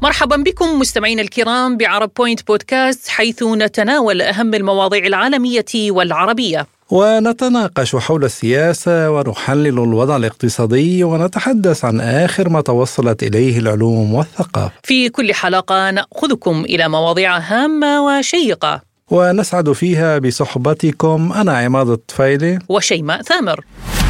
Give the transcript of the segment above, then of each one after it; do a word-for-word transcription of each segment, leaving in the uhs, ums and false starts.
مرحبا بكم مستمعين الكرام بعرب بوينت بودكاست، حيث نتناول أهم المواضيع العالمية والعربية ونتناقش حول السياسة ونحلل الوضع الاقتصادي ونتحدث عن آخر ما توصلت إليه العلوم والثقافة. في كل حلقة نأخذكم إلى مواضيع هامة وشيقة ونسعد فيها بصحبتكم. أنا عماد الطفيلي وشيماء ثامر.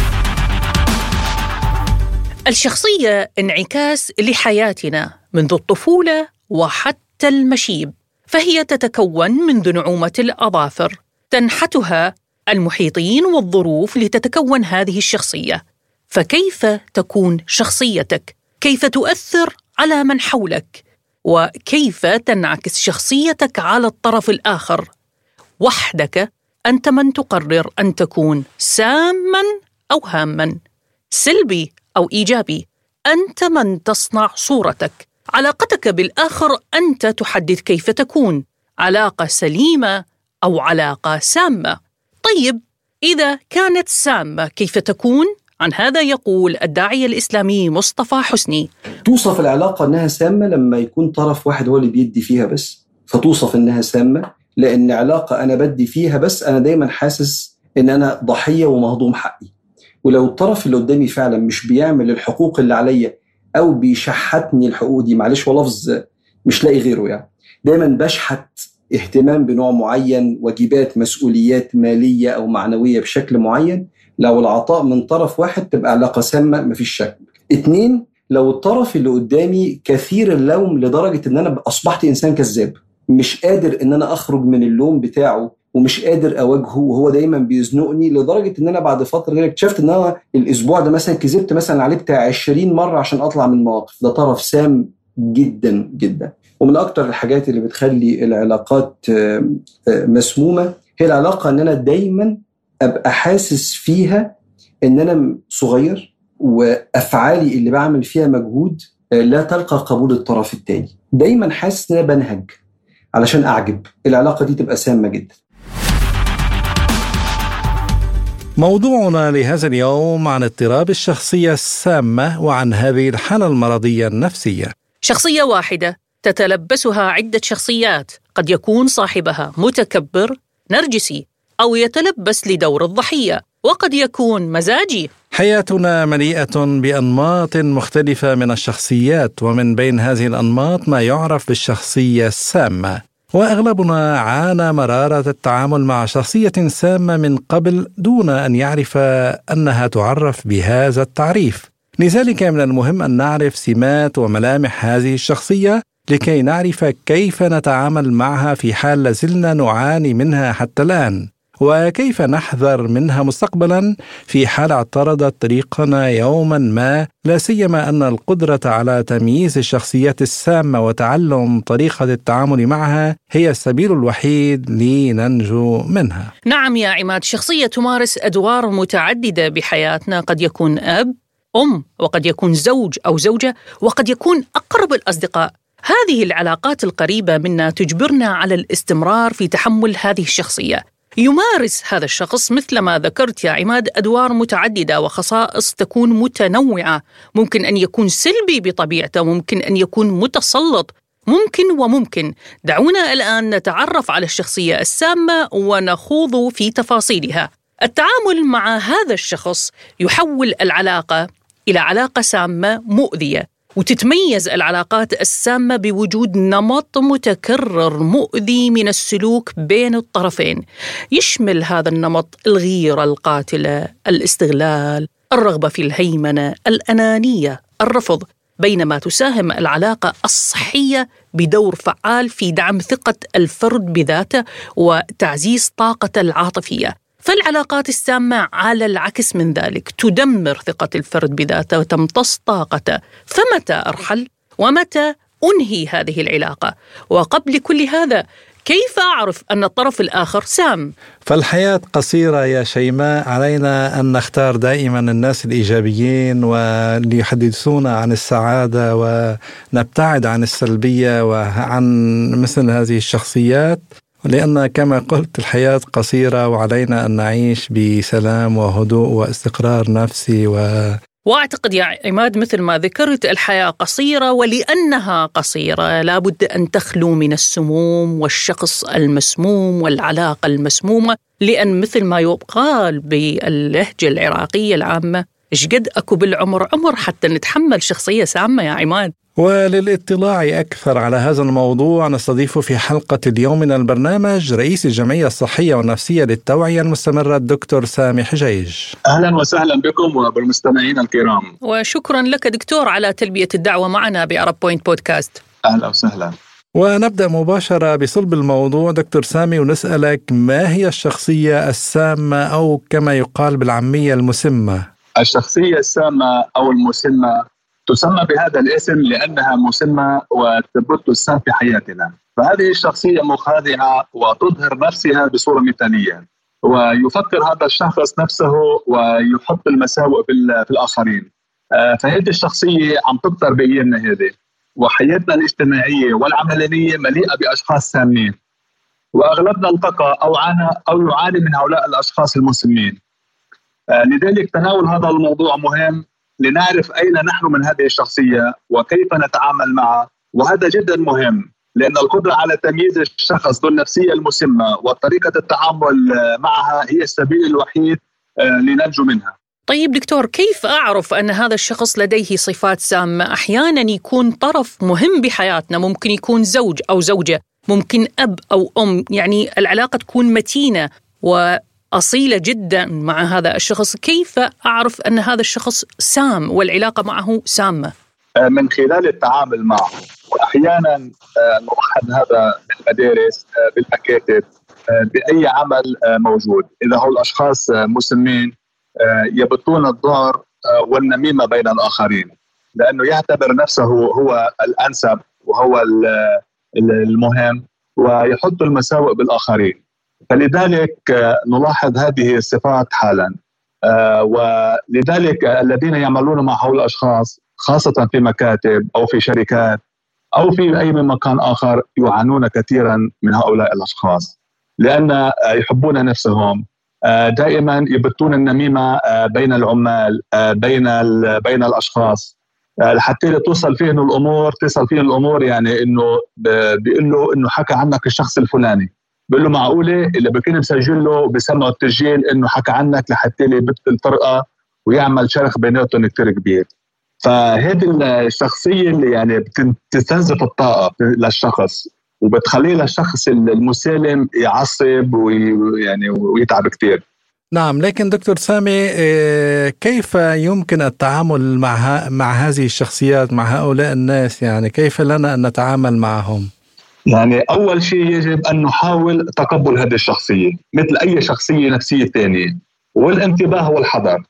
الشخصية انعكاس لحياتنا منذ الطفولة وحتى المشيب، فهي تتكون منذ نعومة الأظافر، تنحتها المحيطين والظروف لتتكون هذه الشخصية. فكيف تكون شخصيتك؟ كيف تؤثر على من حولك؟ وكيف تنعكس شخصيتك على الطرف الآخر؟ وحدك أنت من تقرر أن تكون ساماً أو هاماً، سلبي أو إيجابي. أنت من تصنع صورتك. علاقتك بالآخر أنت تحدد كيف تكون، علاقة سليمة أو علاقة سامة. طيب، إذا كانت سامة كيف تكون؟ عن هذا يقول الداعية الإسلامي مصطفى حسني: توصف العلاقة أنها سامة لما يكون طرف واحد هو اللي بيدي فيها بس، فتوصف أنها سامة لأن علاقة أنا بدي فيها بس، أنا دايما حاسس أن أنا ضحية ومهضوم حقي. ولو الطرف اللي قدامي فعلا مش بيعمل الحقوق اللي عليا أو بيشحتني الحقوق دي، معلش ولفظ مش لاقي غيره، يعني دايما بشحت اهتمام بنوع معين، واجبات، مسؤوليات مالية أو معنوية بشكل معين، لو العطاء من طرف واحد تبقى علاقة سامة مفيش شك. اتنين، لو الطرف اللي قدامي كثير اللوم لدرجة ان انا اصبحت انسان كذاب، مش قادر ان انا اخرج من اللوم بتاعه ومش قادر اواجهه وهو دايما بيزنقني، لدرجة ان انا بعد فترة اكتشفت ان انا الاسبوع ده مثلا كذبت مثلا عليه بتاع عشرين مرة عشان اطلع من مواقف. ده طرف سام جدا جدا. ومن اكتر الحاجات اللي بتخلي العلاقات مسمومة هي العلاقة ان انا دايما ابقى حاسس فيها ان انا صغير، وافعالي اللي بعمل فيها مجهود لا تلقى قبول الطرف الثاني. دايما حاسس ان انا بنهج علشان اعجب. العلاقة دي تبقى سامة جدا. موضوعنا لهذا اليوم عن اضطراب الشخصية السامة وعن هذه الحالة المرضية النفسية. شخصية واحدة تتلبسها عدة شخصيات، قد يكون صاحبها متكبر نرجسي أو يتلبس لدور الضحية، وقد يكون مزاجي. حياتنا مليئة بأنماط مختلفة من الشخصيات، ومن بين هذه الأنماط ما يعرف بالشخصية السامة، وأغلبنا عانى مرارة التعامل مع شخصية سامة من قبل دون أن يعرف أنها تعرف بهذا التعريف. لذلك من المهم أن نعرف سمات وملامح هذه الشخصية لكي نعرف كيف نتعامل معها في حال لازلنا نعاني منها حتى الآن، وكيف نحذر منها مستقبلا في حال اعترضت طريقنا يوما ما، لا سيما أن القدرة على تمييز الشخصيات السامة وتعلم طريقة التعامل معها هي السبيل الوحيد لننجو منها. نعم يا عماد، شخصية تمارس أدوار متعددة بحياتنا، قد يكون أب، أم، وقد يكون زوج أو زوجة، وقد يكون أقرب الأصدقاء. هذه العلاقات القريبة منا تجبرنا على الاستمرار في تحمل هذه الشخصية. يمارس هذا الشخص مثل ما ذكرت يا عماد أدوار متعددة وخصائص تكون متنوعة. ممكن أن يكون سلبي بطبيعته، ممكن أن يكون متسلط، ممكن وممكن. دعونا الآن نتعرف على الشخصية السامة ونخوض في تفاصيلها. التعامل مع هذا الشخص يحول العلاقة إلى علاقة سامة مؤذية، وتتميز العلاقات السامة بوجود نمط متكرر مؤذي من السلوك بين الطرفين. يشمل هذا النمط الغيرة القاتلة، الاستغلال، الرغبة في الهيمنة، الأنانية، الرفض، بينما تساهم العلاقة الصحية بدور فعال في دعم ثقة الفرد بذاته وتعزيز طاقته العاطفية. فالعلاقات السامة على العكس من ذلك تدمر ثقة الفرد بذاته وتمتص طاقته. فمتى أرحل ومتى أنهي هذه العلاقة؟ وقبل كل هذا كيف أعرف أن الطرف الآخر سام؟ فالحياة قصيرة يا شيماء، علينا أن نختار دائما الناس الإيجابيين واللي يحدثونا عن السعادة، ونبتعد عن السلبية وعن مثل هذه الشخصيات، لأن كما قلت الحياة قصيرة وعلينا أن نعيش بسلام وهدوء واستقرار نفسي وأعتقد يا عماد مثل ما ذكرت الحياة قصيرة، ولأنها قصيرة لابد أن تخلو من السموم والشخص المسموم والعلاقة المسمومة، لأن مثل ما يقال باللهجة العراقية العامة إشقد أكو بالعمر عمر حتى نتحمل شخصية سامة يا عماد. وللإطلاع أكثر على هذا الموضوع نستضيف في حلقة اليوم من البرنامج رئيس الجمعية الصحية والنفسية للتوعية المستمرة الدكتور سامي حجيج. أهلا وسهلا بكم وبالمستمعين الكرام. وشكرا لك دكتور على تلبية الدعوة معنا بعرب بوينت بودكاست. أهلا وسهلا. ونبدأ مباشرة بصلب الموضوع دكتور سامي ونسألك ما هي الشخصية السامة أو كما يقال بالعامية المسمة؟ الشخصية السامة أو المسمة تسمى بهذا الاسم لأنها مسمة وتبث السام في حياتنا. فهذه الشخصية مخادعة وتظهر نفسها بصورة مثالية، ويفكر هذا الشخص نفسه ويحط المساوئ في الآخرين. فهذه الشخصية عم تكثر بأيامنا هذه، وحياتنا الاجتماعية والعملية مليئة بأشخاص سامين، وأغلبنا التقى أو عانى أو يعاني من هؤلاء الأشخاص المسمين. لذلك تناول هذا الموضوع مهم لنعرف أين نحن من هذه الشخصية وكيف نتعامل معها، وهذا جدا مهم لأن القدرة على تمييز الشخص ذو النفسية المسمة وطريقة التعامل معها هي السبيل الوحيد لننجو منها. طيب دكتور، كيف أعرف أن هذا الشخص لديه صفات سامة؟ أحيانا يكون طرف مهم بحياتنا، ممكن يكون زوج أو زوجة، ممكن أب أو أم، يعني العلاقة تكون متينة وأصيلة جدا مع هذا الشخص. كيف أعرف أن هذا الشخص سام والعلاقة معه سامة؟ من خلال التعامل معه، وأحيانا نوحد هذا بالمدارس، بالمكاتب، بأي عمل موجود. إذا هو الأشخاص مسمين يبثون الضار والنميمة بين الآخرين، لأنه يعتبر نفسه هو الأنسب وهو المهم ويحط المساوئ بالآخرين. فلذلك نلاحظ هذه الصفات حالا، ولذلك الذين يعملون مع هؤلاء الأشخاص خاصة في مكاتب أو في شركات أو في أي مكان آخر يعانون كثيرا من هؤلاء الأشخاص، لأن يحبون نفسهم، دائما يبثون النميمة بين العمال، بين بين الأشخاص، حتى توصل فيه الأمور تصل فيه الأمور يعني إنه بيقول له إنه حكى عنك الشخص الفلاني، بيقول له معقولة اللي بكون مسجل له بسمعوا التسجيل إنه حكى عنك لحتى يبث الفرقة ويعمل شرخ بيناتهم كتير كبير. فهذه الشخصية اللي يعني بتستنزف الطاقة للشخص وبتخليه للشخص المسالم يعصب ويعني ويتعب كتير. نعم، لكن دكتور سامي كيف يمكن التعامل مع مع هذه الشخصيات، مع هؤلاء الناس؟ يعني كيف لنا أن نتعامل معهم؟ يعني أول شيء يجب أن نحاول تقبل هذه الشخصية مثل أي شخصية نفسية تانية، والانتباه والحذر،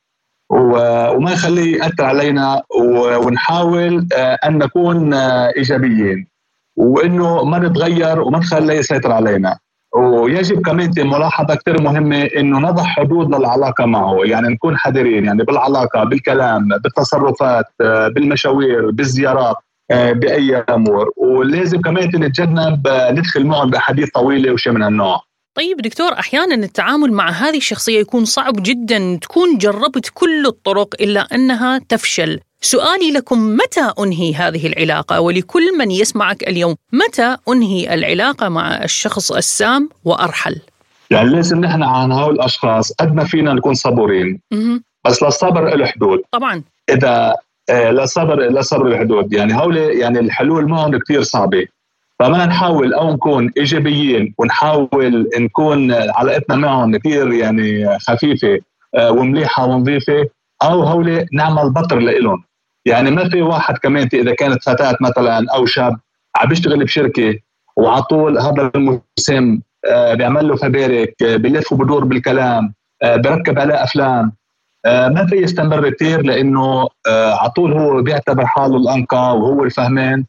وما نخليه يأثر علينا، ونحاول أن نكون إيجابيين وإنه ما نتغير وما نخليه يسيطر علينا. ويجب كمان ملاحظة كتير مهمة إنه نضع حدود للعلاقة معه، يعني نكون حذرين يعني بالعلاقة، بالكلام، بالتصرفات، بالمشاوير، بالزيارات، بأي أمور. ولازم كمان نتجنب ندخل معهم بأحاديث طويلة وشيء من النوع. طيب دكتور، أحيانا التعامل مع هذه الشخصية يكون صعب جدا، تكون جربت كل الطرق إلا أنها تفشل. سؤالي لكم، متى أنهي هذه العلاقة؟ ولكل من يسمعك اليوم، متى أنهي العلاقة مع الشخص السام وأرحل؟ يعني لازم نحن عن هؤلاء الأشخاص قد ما فينا نكون صبورين، بس للصبر له حدود. طبعا إذا لا صبر لا صبر الحدود، يعني هؤلاء يعني الحلول معهم كتير صعبة. فما نحاول أو نكون إيجابيين ونحاول نكون علاقتنا معهم كتير يعني خفيفة ومليحة ونظيفة، أو هؤلاء نعمل بطر لإلهم. يعني ما في واحد كمان إذا كانت فتاة مثلا أو شاب عم بيشتغل بشركة وعطول هذا المسم بيعمل له فبارك، بيلف وبدور بالكلام، بركب عليه أفلام، ما في يستمر كتير، لأنه عطول هو بيعتبر حاله الأنقى وهو الفهمان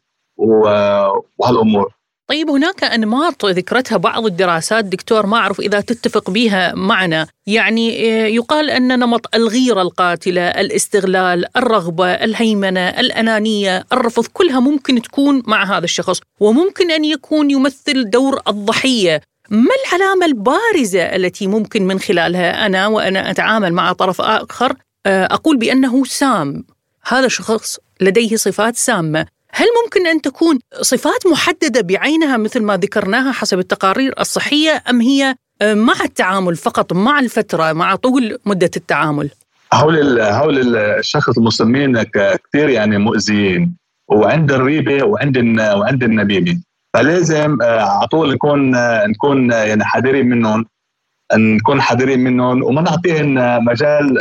وهالأمور. طيب هناك أنماط ذكرتها بعض الدراسات دكتور، ما أعرف إذا تتفق بها معنا، يعني يقال أن نمط الغيرة القاتلة، الاستغلال، الرغبة، الهيمنة، الأنانية، الرفض، كلها ممكن تكون مع هذا الشخص، وممكن أن يكون يمثل دور الضحية. ما العلامة البارزة التي ممكن من خلالها أنا وأنا أتعامل مع طرف آخر أقول بأنه سام، هذا شخص لديه صفات سامة، هل ممكن أن تكون صفات محددة بعينها مثل ما ذكرناها حسب التقارير الصحية، أم هي مع التعامل فقط، مع الفترة، مع طول مدة التعامل؟ هول هول الشخص المسمين كثير يعني مؤذيين، وعند الريبة وعند وعند النبيبة، فلازم على طول نكون نكون يعني حذرين منهم، نكون حذرين منهم وما نعطيهم مجال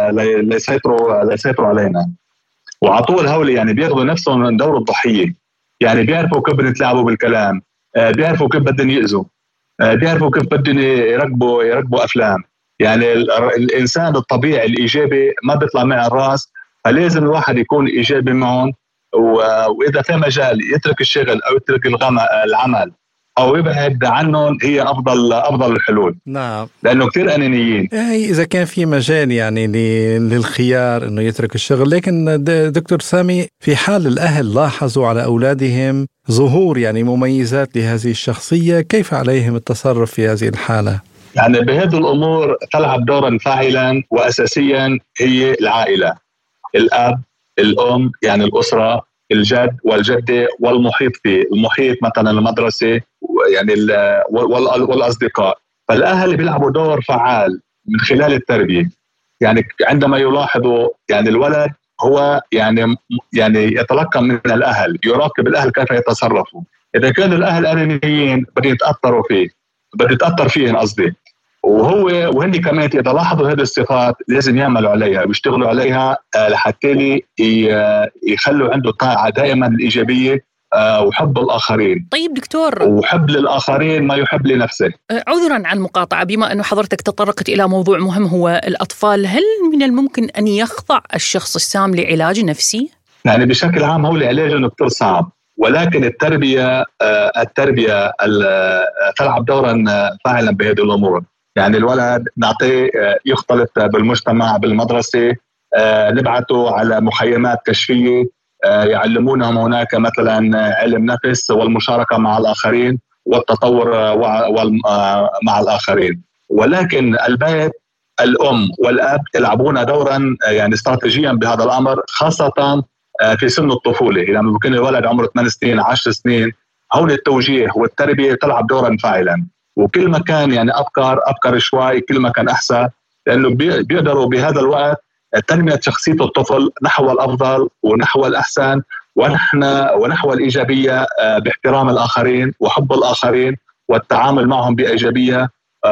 ليسيطروا ليسيطروا علينا. وعلى طول هول يعني بياخذوا نفسهم من دور الضحية، يعني بيعرفوا كيف بدهم يتلاعبوا بالكلام، بيعرفوا كيف بدهم يأذوا، بيعرفوا كيف بدهم يركبوا يركبوا أفلام. يعني الإنسان الطبيعي الإيجابي ما بيطلع مع الرأس، فلازم الواحد يكون إيجابي معهم، وإذا في مجال يترك الشغل أو يترك العمل أو يبعد عنهم هي أفضل أفضل الحلول. نعم، لأنه كتير أنانيين. يعني إذا كان في مجال يعني للخيار إنه يترك الشغل. لكن دكتور سامي، في حال الأهل لاحظوا على أولادهم ظهور يعني مميزات لهذه الشخصية، كيف عليهم التصرف في هذه الحالة؟ يعني بهذه الأمور تلعب دورا فاعلا وأساسيا هي العائلة، الأب، الأم، يعني الأسرة، الجد والجدة والمحيط فيه، المحيط مثلا المدرسة يعني والأصدقاء. فالأهل بيلعبوا دور فعال من خلال التربية. يعني عندما يلاحظوا يعني الولد هو يعني يعني يتلقى من الأهل، يراقب الأهل كيف يتصرفوا. إذا كان الأهل أنانيين بدي يتأثروا فيه، بدي يتأثر فيهم قصدي، وهو وهني كمان إذا لاحظوا هذه الصفات لازم يعملوا عليها ويشتغلوا عليها لحتى يخلوا عنده طاقة دائما الإيجابية وحب الآخرين. طيب دكتور، وحب للآخرين ما يحب لنفسه. عذرا عن المقاطعة، بما أنه حضرتك تطرقت إلى موضوع مهم هو الأطفال، هل من الممكن أن يخضع الشخص السام لعلاج نفسي؟ يعني بشكل عام هو العلاج إنه كتير صعب، ولكن التربية التربية تلعب دورا فاعلا بهذه الأمور. يعني الولد نعطيه يختلط بالمجتمع بالمدرسة، نبعته على مخيمات كشفية يعلمونهم هناك مثلا علم نفس والمشاركة مع الآخرين والتطور مع الآخرين. ولكن البيت، الأم والأب يلعبون دورا يعني استراتيجيا بهذا الأمر، خاصة في سن الطفولة لما يعني بكون الولد عمره ثمان سنين عشر سنين. هون التوجيه والتربية تلعب دورا فاعلا، وكل ما كان يعني أبكر أبكر شوي كل ما كان أحسن، لأنه بيقدروا بهذا الوقت تنمية شخصية الطفل نحو الأفضل ونحو الأحسن ونحن ونحو الإيجابية باحترام الآخرين وحب الآخرين والتعامل معهم بإيجابية،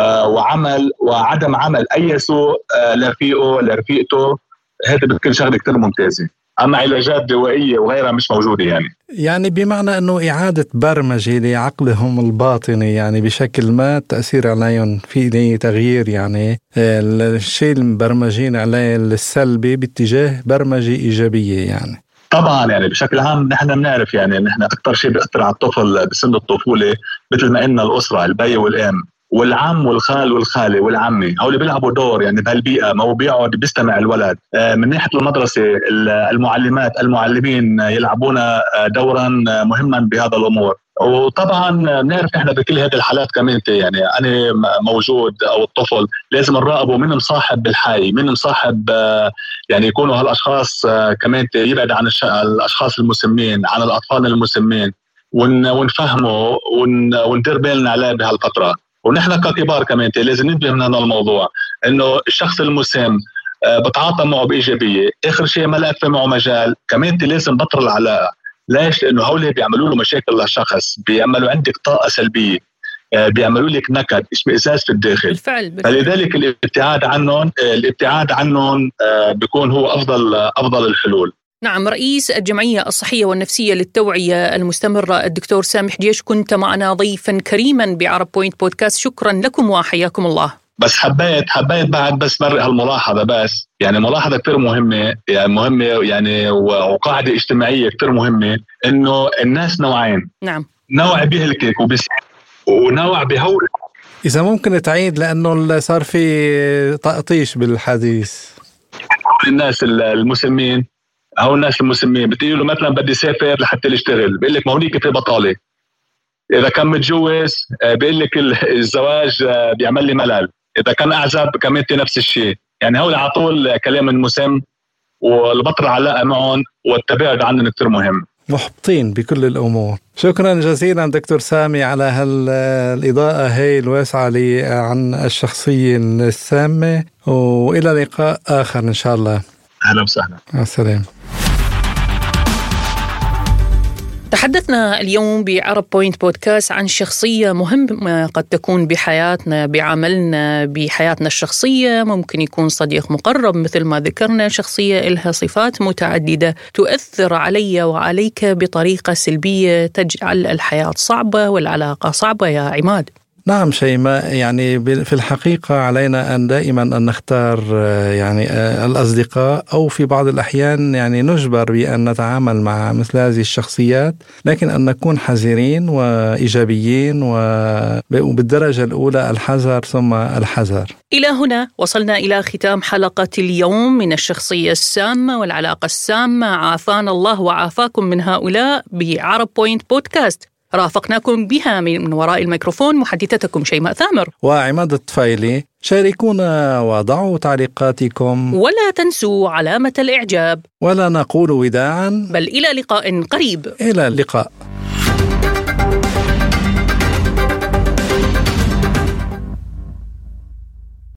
وعمل وعدم عمل أي سوء لرفيقه لرفيقته. هذا بتكون شغلة كتير ممتازة. أما علاجات دوائية وغيرها مش موجودة. يعني يعني بمعنى أنه إعادة برمجة لعقلهم الباطني يعني بشكل ما، التأثير عليهم في تغيير يعني الشيء المبرمجين عليه السلبي باتجاه برمجة إيجابية. يعني طبعا يعني بشكل عام نحن بنعرف يعني نحن أكثر شيء بيأثر على الطفل بسن الطفولة مثل ما قلنا الأسرة، البي والأم والعم والخال والخالة والعمي، هؤلاء بيلعبوا دور يعني بهالبيئة. ما هو بيقعد بيستمع الولد. من ناحية المدرسة المعلمات المعلمين يلعبون دورا مهما بهذا الأمور. وطبعا نعرف احنا بكل هذه الحالات كمان يعني أنا موجود أو الطفل لازم نراقبه من مصاحب بالحي، من مصاحب يعني يكونوا هالأشخاص كمان يبعد عن الأشخاص المسمين، عن الأطفال المسمين، ونفهمه وندير بالنا عليه بهالفترة. ونحن ككبار كمان لازم ننتبه من هذا الموضوع، انه الشخص المسم بتعاطى معه بايجابيه، اخر شيء ما لقى معه مجال كمان لازم بطل العلاقه. ليش؟ لانه هؤلاء بيعملوا له مشاكل للشخص، بيعملوا عندك طاقه سلبيه، بيعملوا لك نكد، اشمئزاز في الداخل. بالفعل, بالفعل. فلذلك الابتعاد عنهم الابتعاد عنهم بيكون هو افضل افضل الحلول. نعم، رئيس الجمعية الصحية والنفسية للتوعية المستمرة الدكتور سامح جيش، كنت معنا ضيفا كريما بعرب بوينت بودكاست. شكرا لكم وحياكم الله. بس حبيت حبيت بعد بس مرق هالملاحظة، بس يعني ملاحظة كتير مهمة يعني مهمة يعني وقاعدة اجتماعية كتير مهمة، إنه الناس نوعين. نعم، نوع بيهلكك وبس ونوع بهول. إذا ممكن تعيد لأنه صار في تقطيش بالحديث. الناس المسلمين أو الناس المسلمين بتقول له مثلا بدي سافر لحتى يشتغل، بيقول لك ما هونيك في بطالة. إذا كان متجوز بيقول لك الزواج بيعمل لي ملل. إذا كان أعزب كمان نفس الشيء. يعني هول على طول كلام المسم، والبطل علاقة معهم والتباعد عنهم كتير مهم. محبطين بكل الأمور. شكرا جزيلا دكتور سامي على هالإضاءة هاي الواسعة لي عن الشخصية السامة، وإلى لقاء آخر إن شاء الله. أهلا وسهلا. مع السلامة. تحدثنا اليوم بعرب بوينت بودكاست عن شخصية مهمة قد تكون بحياتنا، بعملنا، بحياتنا الشخصية. ممكن يكون صديق مقرب مثل ما ذكرنا، شخصية إلها صفات متعددة تؤثر علي وعليك بطريقة سلبية تجعل الحياة صعبة والعلاقة صعبة يا عماد. نعم شيماء، يعني في الحقيقة علينا أن دائما أن نختار يعني الأصدقاء، أو في بعض الأحيان يعني نجبر بأن نتعامل مع مثل هذه الشخصيات، لكن أن نكون حذرين وإيجابيين، وبالدرجة الأولى الحذر ثم الحذر. إلى هنا وصلنا إلى ختام حلقة اليوم من الشخصية السامة والعلاقة السامة. عافانا الله وعافاكم من هؤلاء بعرب بوينت بودكاست. رافقناكم بها من وراء الميكروفون محدثتكم شيماء ثامر وعماد الطفيلي. شاركونا وضعوا تعليقاتكم، ولا تنسوا علامة الإعجاب، ولا نقول وداعا بل إلى لقاء قريب. إلى اللقاء.